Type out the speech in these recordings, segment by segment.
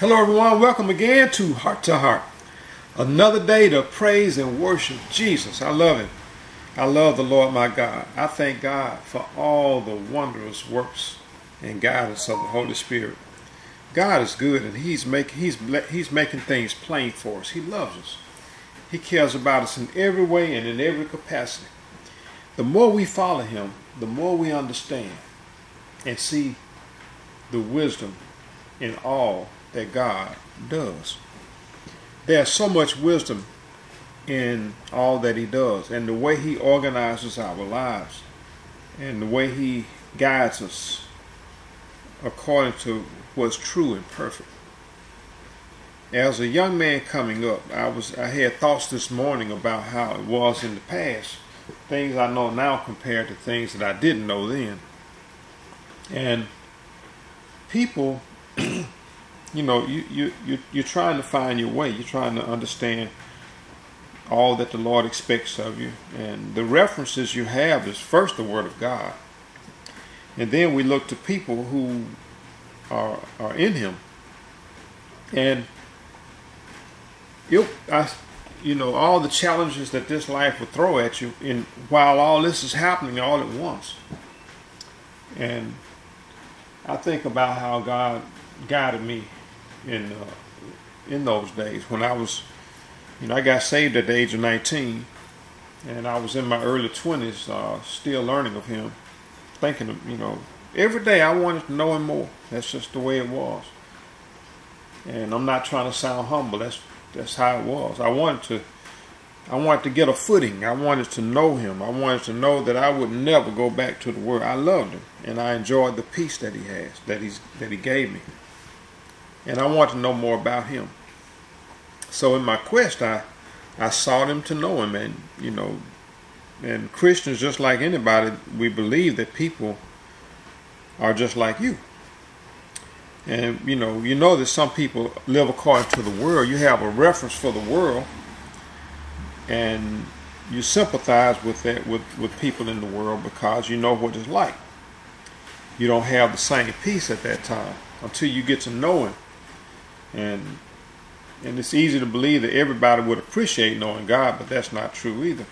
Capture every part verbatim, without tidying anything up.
Hello everyone, welcome again to Heart to Heart. Another day to praise and worship Jesus. I love Him. I love the Lord my God. I thank God for all the wondrous works and guidance of the Holy Spirit. God is good, and He's making He's He's making things plain for us. He loves us. He cares about us in every way and in every capacity. The more we follow Him, the more we understand and see the wisdom in all that God does. There's so much wisdom in all that He does, and the way He organizes our lives, and the way He guides us according to what's true and perfect. As a young man coming up, I was I had thoughts this morning about how it was in the past, things I know now compared to things that I didn't know then. And people you know, you, you, you, you're trying to find your way. You're trying to understand all that the Lord expects of you. And the references you have is first the Word of God. And then we look to people who are, are in Him. And, you, I, you know, all the challenges that this life will throw at you in, while all this is happening all at once. And I think about how God guided me in uh, in those days when I was, you know, I got saved at the age of nineteen, and I was in my early twenties, uh, still learning of Him, thinking of, you know, every day I wanted to know Him more. That's just the way it was. And I'm not trying to sound humble. That's that's how it was. I wanted to, I wanted to get a footing. I wanted to know Him. I wanted to know that I would never go back to the world. I loved Him, and I enjoyed the peace that He has, that He's that He gave me. And I want to know more about Him. So in my quest, I, I sought Him to know Him. And, you know, and Christians, just like anybody, we believe that people are just like you. And, you know, you know that some people live according to the world. You have a reference for the world. And you sympathize with that, with, with people in the world, because you know what it's like. You don't have the same peace at that time until you get to know Him. And and it's easy to believe that everybody would appreciate knowing God, but that's not true either.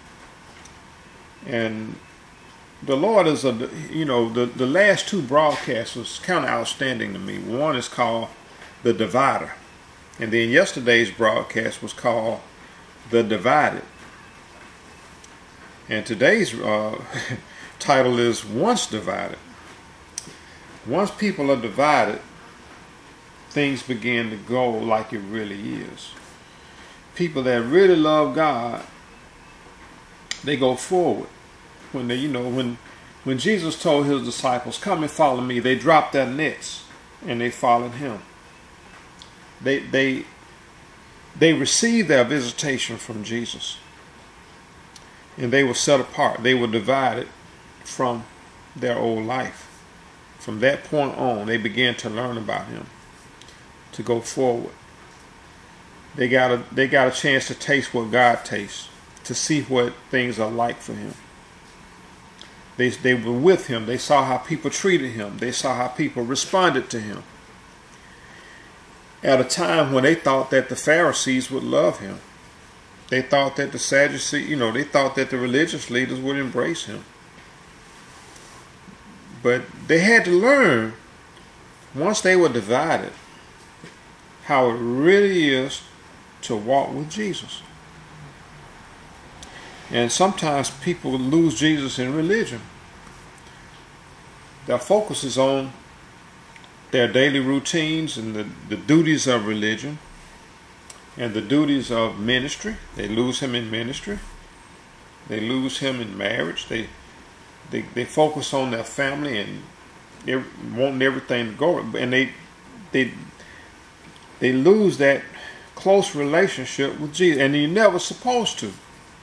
And the Lord is a, you know, the, the last two broadcasts was kind of outstanding to me. One is called The Divider. And then yesterday's broadcast was called The Divided. And today's uh, title is Once Divided. Once people are divided, things begin to go like it really is. People that really love God, they go forward. When they, you know, when when Jesus told His disciples, "Come and follow me," they dropped their nets and they followed Him. They they they received their visitation from Jesus, and they were set apart. They were divided from their old life. From that point on, they began to learn about Him, to go forward. They got a they got a chance to taste what God tastes, to see what things are like for Him. They they were with Him. They saw how people treated Him. They saw how people responded to Him. At a time when they thought that the Pharisees would love Him, they thought that the Sadducees, you know, they thought that the religious leaders would embrace Him. But they had to learn, once they were divided, how it really is to walk with Jesus. And sometimes people lose Jesus in religion. Their focus is on their daily routines and the, the duties of religion and the duties of ministry. They lose Him in ministry. They lose Him in marriage. They they, they focus on their family and every, wanting everything to go. And they they They lose that close relationship with Jesus, and you're never supposed to.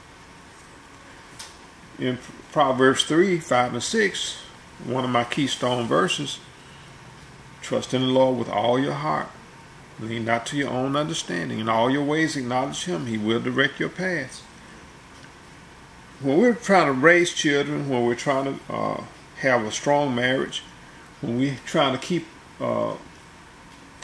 In Proverbs three, five, and six, one of my keystone verses, trust in the Lord with all your heart. Lean not to your own understanding. In all your ways acknowledge Him. He will direct your paths. When we're trying to raise children, when we're trying to uh, have a strong marriage, when we're trying to keep uh,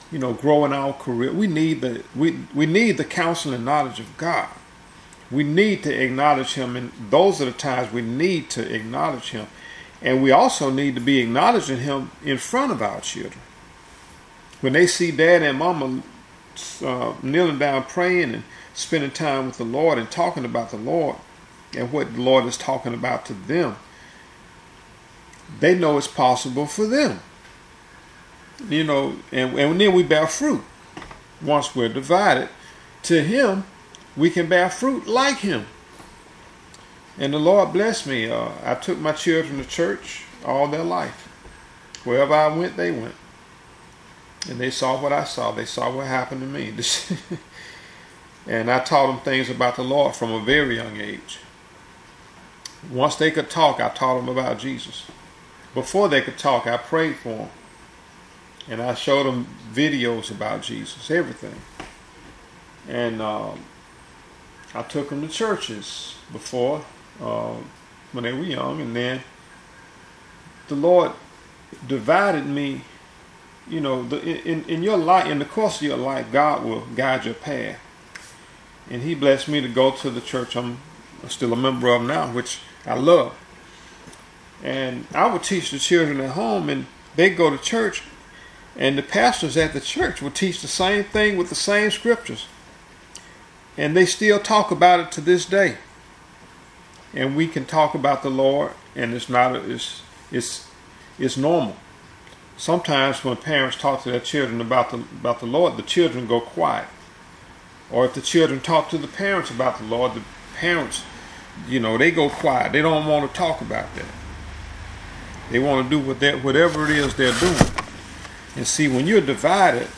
you know, grow in our career. We need the we we need the counsel and knowledge of God. We need to acknowledge him, and those are the times we need to acknowledge him. And we also need to be acknowledging him in front of our children. When they see dad and mama uh, kneeling down praying and spending time with the Lord and talking about the Lord and what the Lord is talking about to them, they know it's possible for them. You know, and, and then we bear fruit. Once we're divided to him, we can bear fruit like him. And the Lord blessed me. Uh, I took my children to church all their life. Wherever I went, they went. And they saw what I saw. They saw what happened to me. And I taught them things about the Lord from a very young age. Once they could talk, I taught them about Jesus. Before they could talk, I prayed for them. And I showed them videos about Jesus, everything. And um, I took them to churches before, uh, when they were young. And then the Lord divided me. You know, the, in, in your life, in the course of your life, God will guide your path. And he blessed me to go to the church I'm still a member of now, which I love. And I would teach the children at home, and they'd go to church, and the pastors at the church would teach the same thing with the same scriptures. And they still talk about it to this day. And we can talk about the Lord, and it's not, it's, it's, it's normal. Sometimes when parents talk to their children about the about the Lord, the children go quiet. Or if the children talk to the parents about the Lord, the parents, you know, they go quiet. They don't want to talk about that. They want to do what that whatever it is they're doing. And see, when you're divided,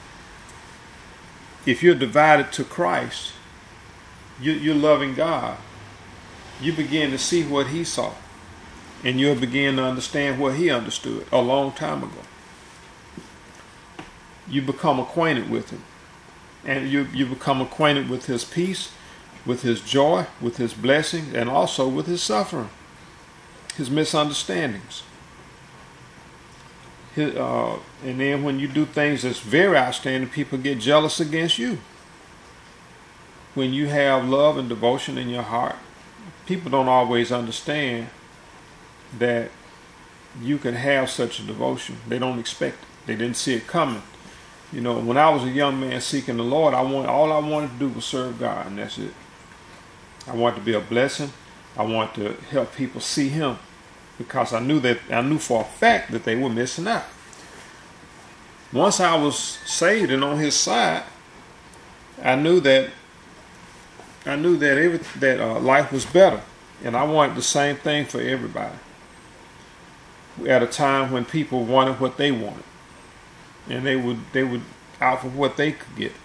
if you're divided to Christ, you, you're loving God. You begin to see what he saw. And you'll begin to understand what he understood a long time ago. You become acquainted with him. And you, you become acquainted with his peace, with his joy, with his blessings, and also with his suffering, his misunderstandings. His, uh, and then when you do things that's very outstanding, people get jealous against you. When you have love and devotion in your heart, people don't always understand that you can have such a devotion. They don't expect it. They didn't see it coming. You know, when I was a young man seeking the Lord, I want all I wanted to do was serve God, and that's it. I wanted to be a blessing. I wanted to help people see him, because I knew that I knew for a fact that they were missing out. Once I was saved and on his side, I knew that I knew that every that uh, life was better, and I wanted the same thing for everybody. At a time when people wanted what they wanted, and they would they would offer what they could get.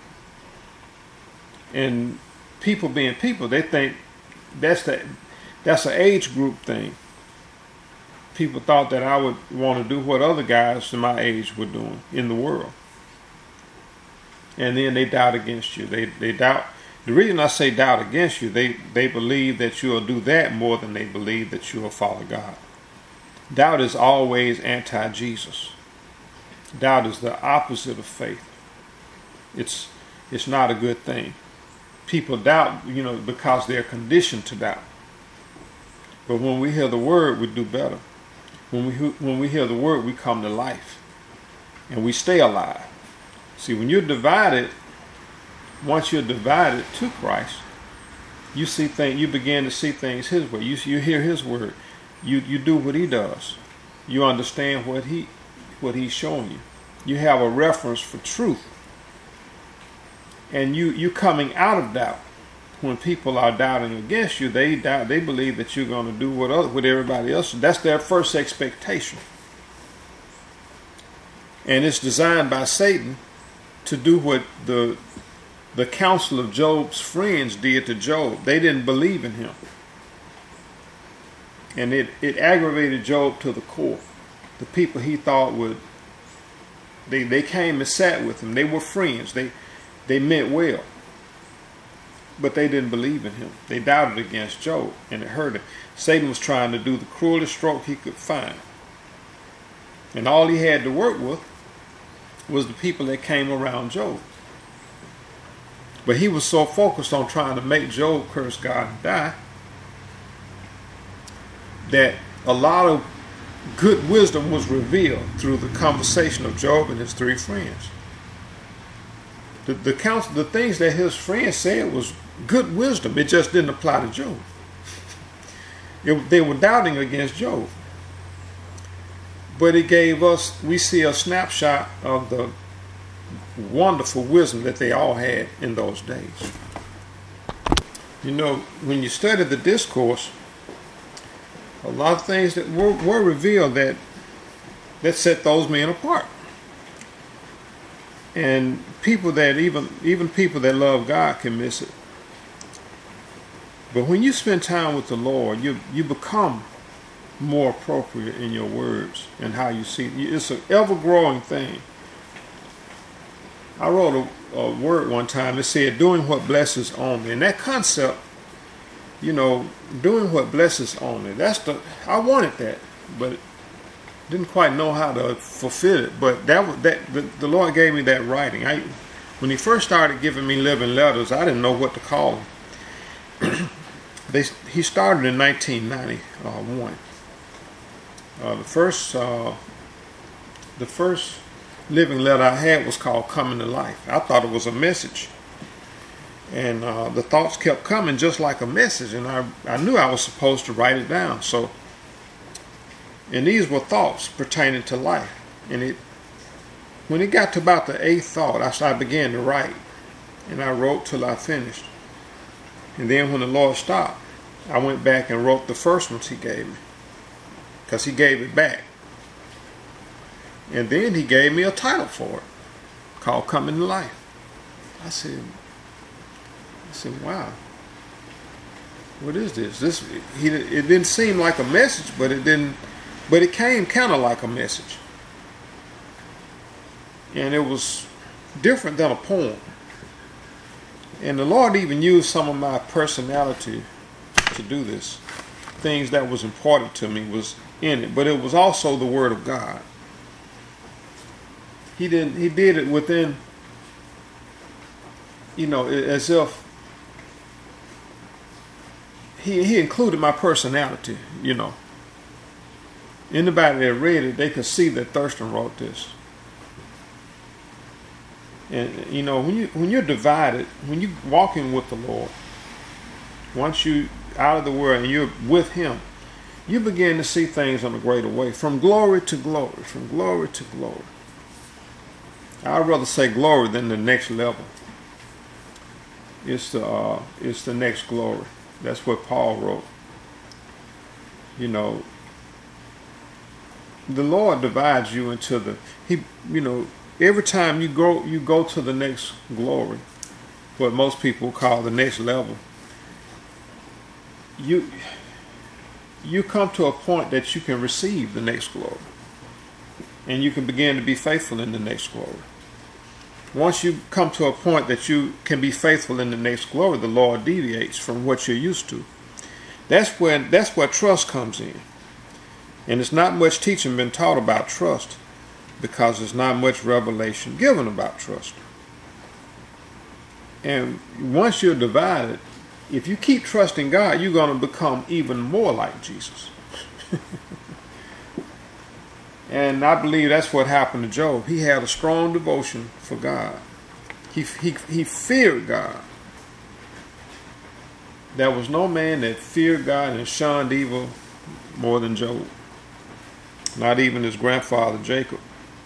And people being people, they think that's the that's an age group thing. People thought that I would want to do what other guys in my age were doing in the world, and then they doubt against you. They they doubt. The reason I say doubt against you, they they believe that you'll do that more than they believe that you'll follow God. Doubt is always anti-Jesus. Doubt is the opposite of faith. It's it's not a good thing. People doubt, you know, because they're conditioned to doubt. But when we hear the word, we do better. When we when we hear the word, we come to life, and we stay alive. See, when you're divided, once you're divided to Christ, you see things. You begin to see things His way. You you hear His word. You you do what He does. You understand what He what He's showing you. You have a reference for truth. And you you coming out of doubt. When people are doubting against you, they doubt. They believe that you're going to do what other, what everybody else. That's their first expectation. And it's designed by Satan to do what the the counsel of Job's friends did to Job. They didn't believe in him. And it, it aggravated Job to the core. The people he thought would, they, they came and sat with him. They were friends. They they meant well. But they didn't believe in him. They doubted against Job, and it hurt him. Satan was trying to do the cruelest stroke he could find. And all he had to work with, was the people that came around Job. But he was so focused on trying to make Job curse God and die that a lot of good wisdom was revealed through the conversation of Job and his three friends. The, the, counsel, the things that his friends said was good wisdom. It just didn't apply to Job. It, they were doubting against Job. But it gave us, we see a snapshot of the wonderful wisdom that they all had in those days. You know, when you study the discourse, a lot of things that were, were revealed that that set those men apart. And people that even even people that love God can miss it. But when you spend time with the Lord, you you become more appropriate in your words and how you see it. It's an ever-growing thing. I wrote a, a word one time that said, doing what blesses only. And that concept, you know, doing what blesses only, that's the, I wanted that, but didn't quite know how to fulfill it. But that was that the, the Lord gave me that writing. I, when he first started giving me living letters, I didn't know what to call them. they, he started in nineteen ninety-one. Uh, the first, uh, the first living letter I had was called "Coming to Life." I thought it was a message, and uh, the thoughts kept coming just like a message, and I I knew I was supposed to write it down. So, and these were thoughts pertaining to life. And it, when it got to about the eighth thought, I started began to write, and I wrote till I finished. And then when the Lord stopped, I went back and wrote the first ones He gave me, because He gave it back. And then He gave me a title for it, called "Coming to Life." I said, I said, wow, what is this? This he, it didn't seem like a message, but it didn't, but it came kind of like a message, and it was different than a poem. And the Lord even used some of my personality to do this. Things that was important to me was in it, but it was also the Word of God. He didn't. He did it within, you know, as if he he included my personality. You know, anybody that read it, they could see that Thurston wrote this. And you know, when you when you're divided, when you're walking with the Lord, once you out of the world and you're with Him, you begin to see things in a greater way, from glory to glory, from glory to glory. I'd rather say glory than the next level. It's the uh, it's the next glory. That's what Paul wrote. You know, the Lord divides you into the He. You know, every time you go you go to the next glory, what most people call the next level. You you come to a point that you can receive the next glory, and you can begin to be faithful in the next glory. Once you come to a point that you can be faithful in the next glory, the Lord deviates from what you're used to. That's where that's where trust comes in. And there's not much teaching been taught about trust, because there's not much revelation given about trust. And once you're divided, if you keep trusting God, you're going to become even more like Jesus. And I believe that's what happened to Job. He had a strong devotion for God. He, he, he feared God. There was no man that feared God and shunned evil more than Job. Not even his grandfather Jacob.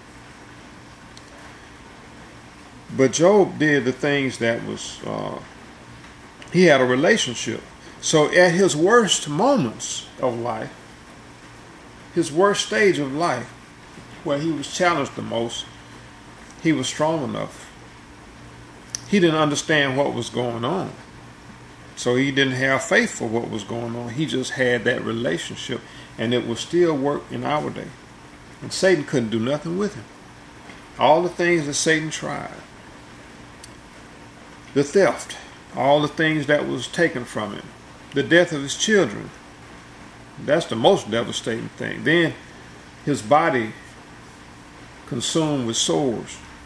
But Job did the things that was, uh, he had a relationship. So at his worst moments of life, his worst stage of life, where he was challenged the most, he was strong enough. He didn't understand what was going on. So he didn't have faith for what was going on. He just had that relationship, and it will still work in our day. And Satan couldn't do nothing with him. All the things that Satan tried, the theft, all the things that was taken from him, the death of his children, that's the most devastating thing. Then his body consumed with sores.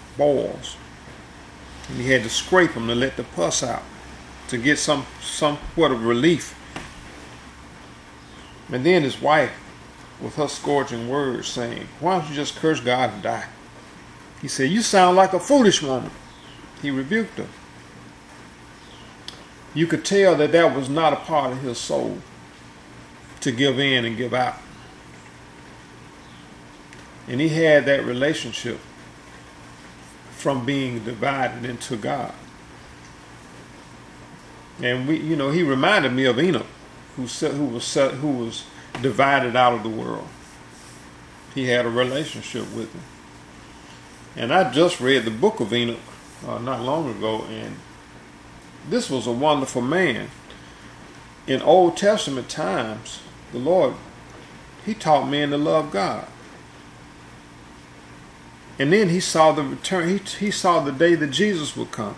boils. And he had to scrape them to let the pus out, to get some somewhat of relief. And then his wife, with her scourging words, saying, "Why don't you just curse God and die?" He said, "You sound like a foolish woman." He rebuked her. You could tell that that was not a part of his soul to give in and give out. And he had that relationship from being divided into God. And we, you know, he reminded me of Enoch, who set, who was set, who was divided out of the world. He had a relationship with him. And I just read the book of Enoch uh, not long ago, and this was a wonderful man. In Old Testament times, the Lord, he taught men to love God. And then he saw the return, he, he saw the day that Jesus would come.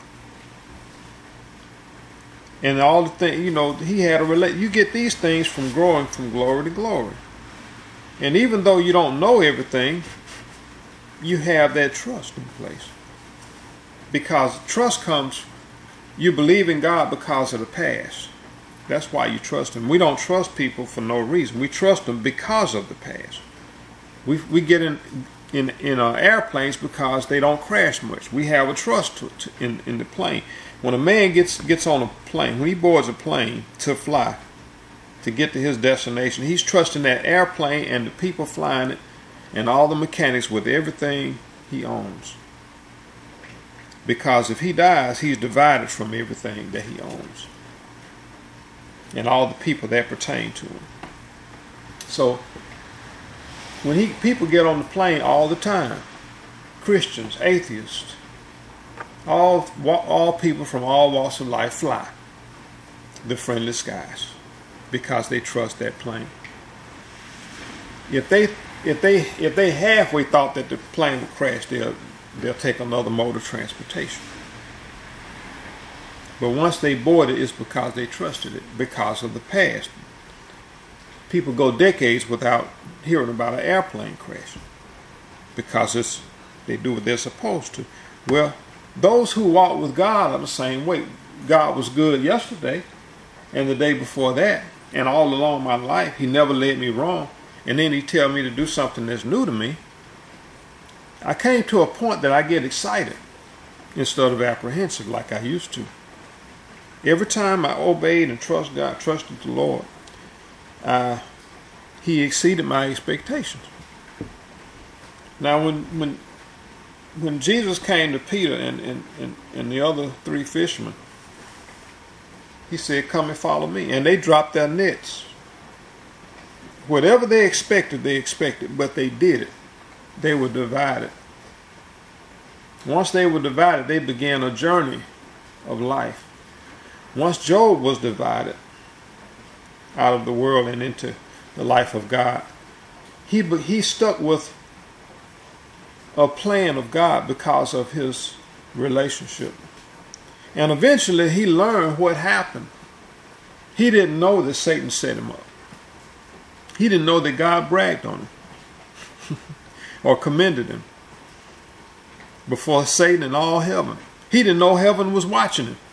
And all the things, you know, he had a relate. You get these things from growing from glory to glory. And even though you don't know everything, you have that trust in place. Because trust comes, you believe in God because of the past. That's why you trust him. We don't trust people for no reason. We trust them because of the past. We we get in in in uh, airplanes because they don't crash much. We have a trust to, to, in in the plane. When a man gets gets on a plane, when he boards a plane to fly, to get to his destination, he's trusting that airplane and the people flying it and all the mechanics with everything he owns. Because if he dies, he's divided from everything that he owns and all the people that pertain to him. So when he people get on the plane all the time, Christians, atheists, all all people from all walks of life fly the friendly skies because they trust that plane. If they if they if they halfway thought that the plane would crash, they'll they'll take another mode of transportation. But once they board it, it's because they trusted it, because of the past. People go decades without hearing about an airplane crash because it's they do what they're supposed to. Well, those who walk with God are the same way. God was good yesterday and the day before that, and all along my life, he never led me wrong. And then he tell me to do something that's new to me. I came to a point that I get excited instead of apprehensive like I used to. Every time I obeyed and trusted God, trusted the Lord, uh, he exceeded my expectations. Now, when when when Jesus came to Peter and, and, and, and the other three fishermen, he said, "Come and follow me." And they dropped their nets. Whatever they expected, they expected, but they did it. They were divided. Once they were divided, they began a journey of life. Once Job was divided out of the world and into the life of God, he he stuck with a plan of God because of his relationship. And eventually he learned what happened. He didn't know that Satan set him up. He didn't know that God bragged on him or commended him before Satan and all heaven. He didn't know heaven was watching him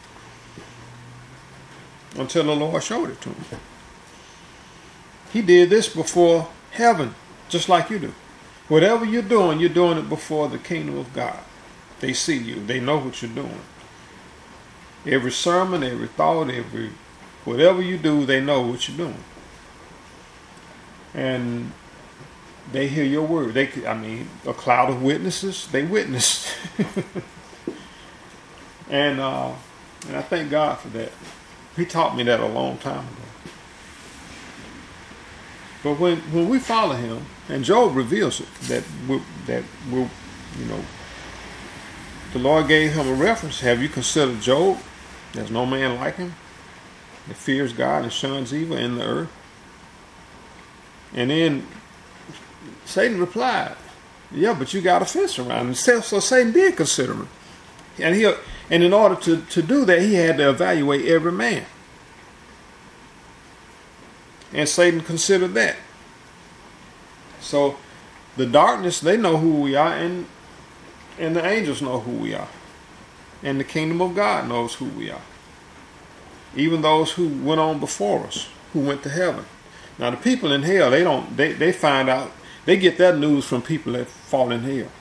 until the Lord showed it to him. He did this before heaven, just like you do. Whatever you're doing, you're doing it before the kingdom of God. They see you. They know what you're doing. Every sermon, every thought, every whatever you do, they know what you're doing. And they hear your word. They, I mean, a cloud of witnesses, they witnessed. and uh, and I thank God for that. He taught me that a long time ago. But when, when we follow him, and Job reveals it, that we, that we, you know, the Lord gave him a reference. Have you considered Job? There's no man like him that fears God and shuns evil in the earth. And then Satan replied, "Yeah, but you got a fence around him." So, so Satan did consider him, and he and in order to to do that, he had to evaluate every man. And Satan considered that. So the darkness, they know who we are, and And the angels know who we are. And the kingdom of God knows who we are. Even those who went on before us, who went to heaven. Now the people in hell, they don't, they, they find out, they get that news from people that fall in hell.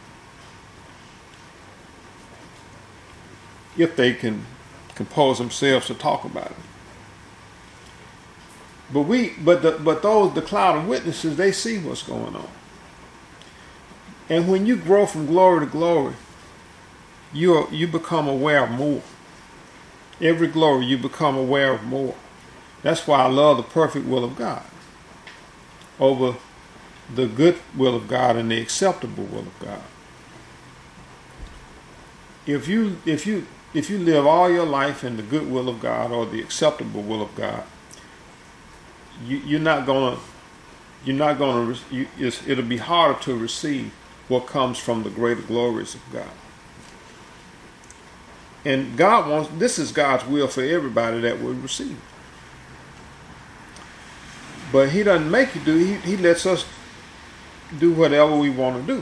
If they can compose themselves to talk about it. But we, but the, but those, the cloud of witnesses, they see what's going on. And when you grow from glory to glory, you you become aware of more. Every glory you become aware of more. That's why I love the perfect will of God over the good will of God and the acceptable will of God. If you if you if you live all your life in the good will of God or the acceptable will of God, you, you're not gonna you're not gonna you, it's, it'll be harder to receive what comes from the greater glories of God. And God wants, this is God's will for everybody that will receive. But he doesn't make you do, he, he lets us do whatever we want to do.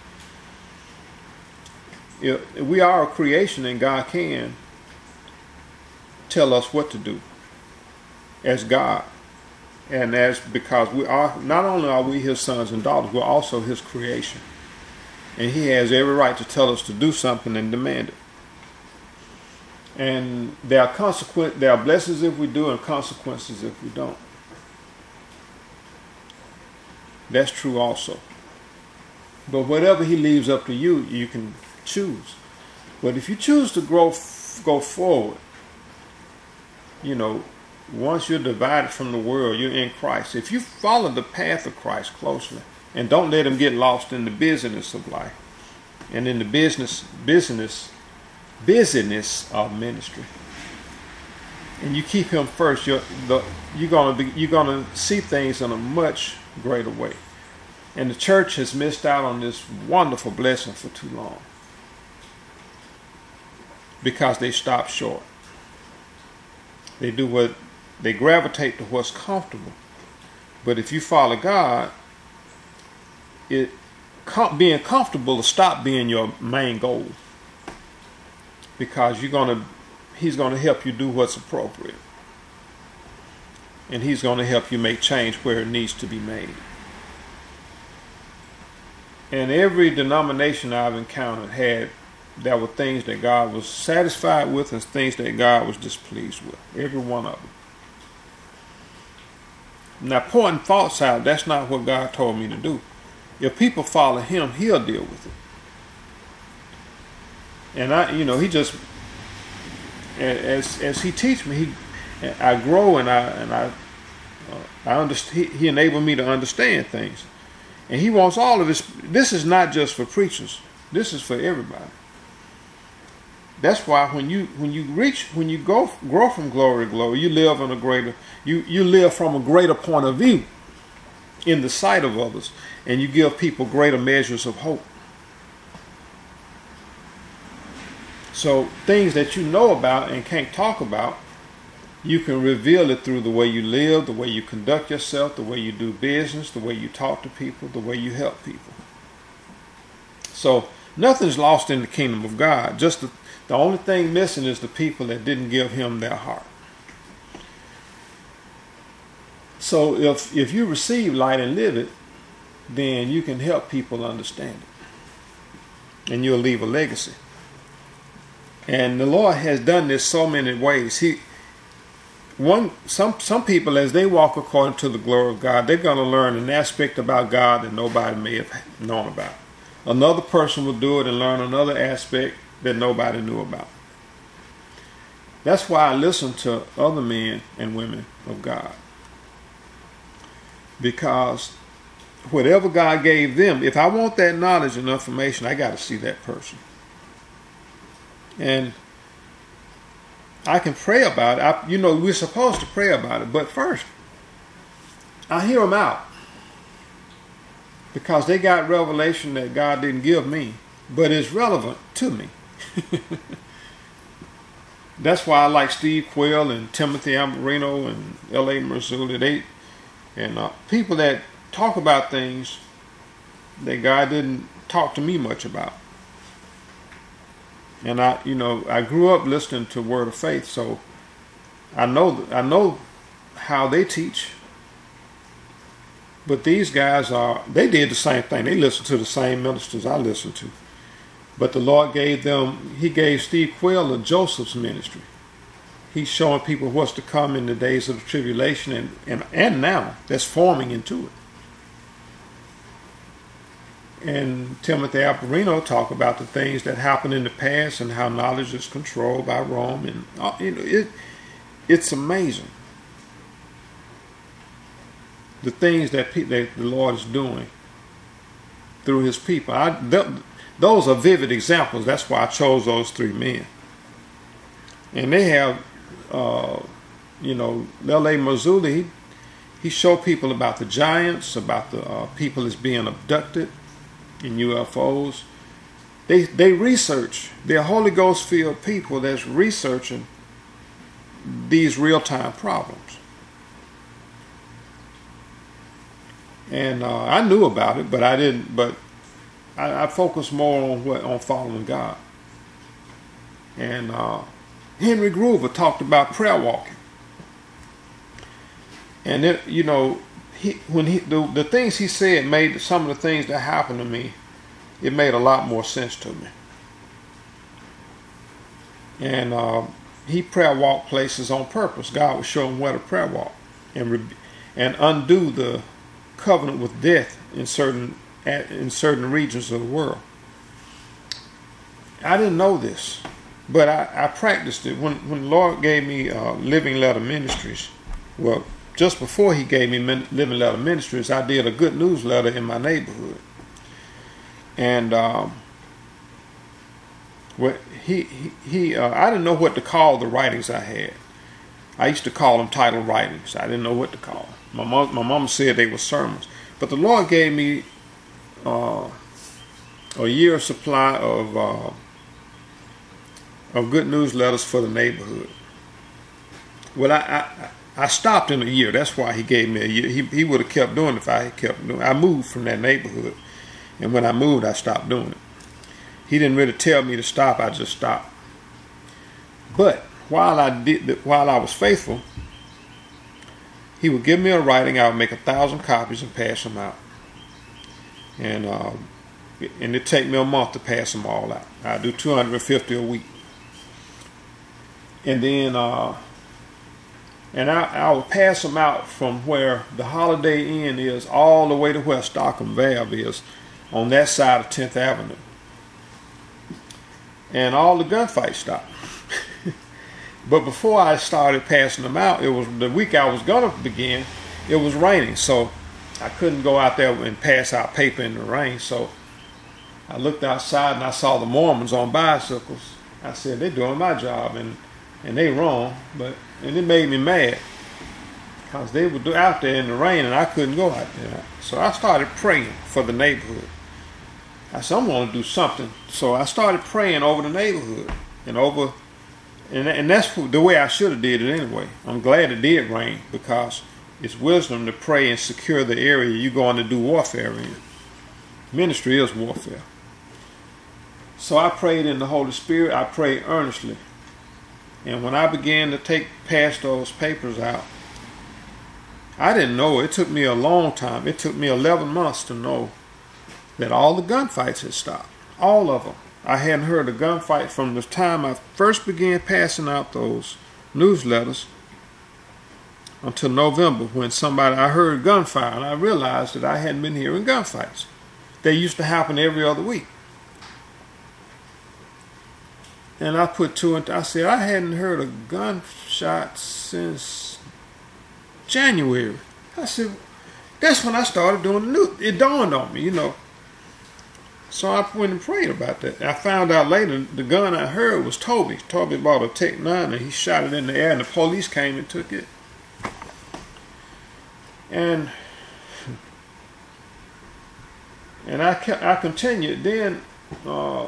If we are a creation, and God can tell us what to do as God. And as, because we are, not only are we his sons and daughters, we're also his creation. And he has every right to tell us to do something and demand it. And there are consequences, there are blessings if we do and consequences if we don't. That's true also. But whatever he leaves up to you, you can choose. But if you choose to grow, go forward, you know, once you're divided from the world, you're in Christ. If you follow the path of Christ closely and don't let him get lost in the business of life and in the business, business, busyness of ministry, and you keep him first, you're the, you're gonna be, you're gonna see things in a much greater way. And the church has missed out on this wonderful blessing for too long because they stop short. They do what they gravitate to what's comfortable. But if you follow God, it com- being comfortable will stop being your main goal, because you're gonna he's gonna help you do what's appropriate, and he's gonna help you make change where it needs to be made. And every denomination I've encountered had, there were things that God was satisfied with and things that God was displeased with. Every one of them. Now, pointing faults out, that's not what God told me to do. If people follow him, he'll deal with it. And I, you know, he just, as as he teaches me, he, I grow and I and I, uh, I understand. He, he enabled me to understand things. And he wants all of this. This is not just for preachers. This is for everybody. That's why when you when you reach when you go grow from glory to glory, you live in a greater you you live from a greater point of view in the sight of others, and you give people greater measures of hope. So things that you know about and can't talk about, you can reveal it through the way you live, the way you conduct yourself, the way you do business, the way you talk to people, the way you help people. So nothing's lost in the kingdom of God. Just the, the only thing missing is the people that didn't give him their heart. So if, if you receive light and live it, then you can help people understand it. And you'll leave a legacy. And the Lord has done this so many ways. He One, some some people, as they walk according to the glory of God, they're going to learn an aspect about God that nobody may have known about. Another person will do it and learn another aspect that nobody knew about. That's why I listen to other men and women of God. Because whatever God gave them, if I want that knowledge and information, I got to see that person. And I can pray about it. I, you know, we're supposed to pray about it. But first, I hear them out. Because they got revelation that God didn't give me. But it's relevant to me. That's why I like Steve Quayle and Timothy Amorino and L A Marzulli. They, and uh, people that talk about things that God didn't talk to me much about. And I, you know, I grew up listening to Word of Faith, so I know, I know how they teach. But these guys are, they did the same thing. They listened to the same ministers I listened to. But the Lord gave them, he gave Steve Quayle a Joseph's ministry. He's showing people what's to come in the days of the tribulation, and, and, and now that's forming into it. And Timothy Alperino talked about the things that happened in the past and how knowledge is controlled by Rome. And uh, you know, it, it's amazing. The things that, pe that the Lord is doing through his people. I, th those are vivid examples. That's why I chose those three men. And they have, uh, you know, L A Marzulli, he, he showed people about the giants, about the uh, people that's being abducted in U F Os. They, they research. They're Holy Ghost filled people that's researching these real-time problems. And uh, I knew about it, but I didn't. But I, I focused more on what on following God. And uh, Henry Groover talked about prayer walking. And it, you know, he when he the, the things he said made some of the things that happened to me. It made a lot more sense to me. And uh, he prayer walked places on purpose. God would show him where to prayer walk and re and undo the covenant with death in certain in certain regions of the world. I didn't know this, but I, I practiced it when when the Lord gave me uh, Living Letter Ministries. Well, just before he gave me Living Letter Ministries, I did a good newsletter in my neighborhood. And um, what he he, he uh, I didn't know what to call the writings I had. I used to call them title writings. I didn't know what to call them. My mom, my mom said they were sermons, but the Lord gave me uh, a year's supply of uh, of good newsletters for the neighborhood. Well, I, I I stopped in a year. That's why he gave me a year. He he would have kept doing it if I had kept doing it. I moved from that neighborhood. And when I moved, I stopped doing it. He didn't really tell me to stop. I just stopped. But while I did, while I was faithful, he would give me a writing. I would make a thousand copies and pass them out. And uh, and it'd take me a month to pass them all out. I do two hundred fifty a week. And then uh, and I, I would pass them out from where the Holiday Inn is all the way to where Stockholm Valve is, on that side of tenth Avenue. And all the gunfights stopped. But before I started passing them out, it was the week I was going to begin, it was raining. So I couldn't go out there and pass out paper in the rain. So I looked outside and I saw the Mormons on bicycles. I said, they're doing my job, and, and they wrong. But and it made me mad, because they were out there in the rain and I couldn't go out there. So I started praying for the neighborhood. I said, I'm going to do something. So I started praying over the neighborhood and over, and, and that's the way I should have did it anyway. I'm glad it did rain, because it's wisdom to pray and secure the area you're going to do warfare in. Ministry is warfare. So I prayed in the Holy Spirit. I prayed earnestly. And when I began to take pass those papers out, I didn't know. It took me a long time. It took me eleven months to know that all the gunfights had stopped. All of them. I hadn't heard a gunfight from the time I first began passing out those newsletters until November, when somebody, I heard gunfire, and I realized that I hadn't been hearing gunfights. They used to happen every other week. And I put two and I said, I hadn't heard a gunshot since January. I said, that's when I started doing the news. It dawned on me, you know. So I went and prayed about that. I found out later the gun I heard was Toby. Toby bought a Tech nine and he shot it in the air, and the police came and took it. And and I kept, I continued. Then uh,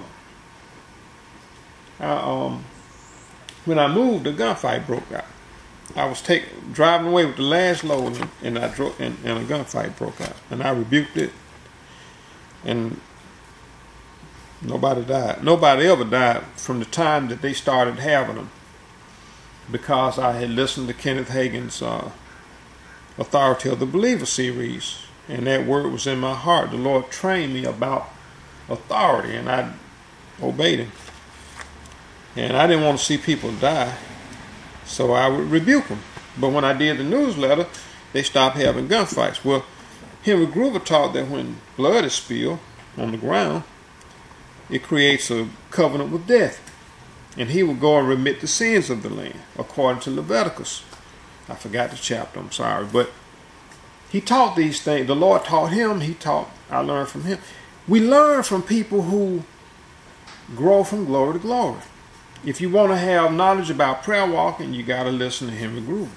I, um, when I moved, the gunfight broke out. I was take, driving away with the last load, and, and I drove, and, and a gunfight broke out, and I rebuked it. And Nobody died. Nobody ever died from the time that they started having them, because I had listened to Kenneth Hagin's uh, Authority of the Believer series, and that word was in my heart. The Lord trained me about authority, and I obeyed him. And I didn't want to see people die, so I would rebuke them. But when I did the newsletter, they stopped having gunfights. Well, Henry Gruver taught that when blood is spilled on the ground, it creates a covenant with death. And he will go and remit the sins of the land, according to Leviticus. I forgot the chapter, I'm sorry. But he taught these things. The Lord taught him. He taught, I learned from him. We learn from people who grow from glory to glory. If you want to have knowledge about prayer walking, you got to listen to Henry Gruver.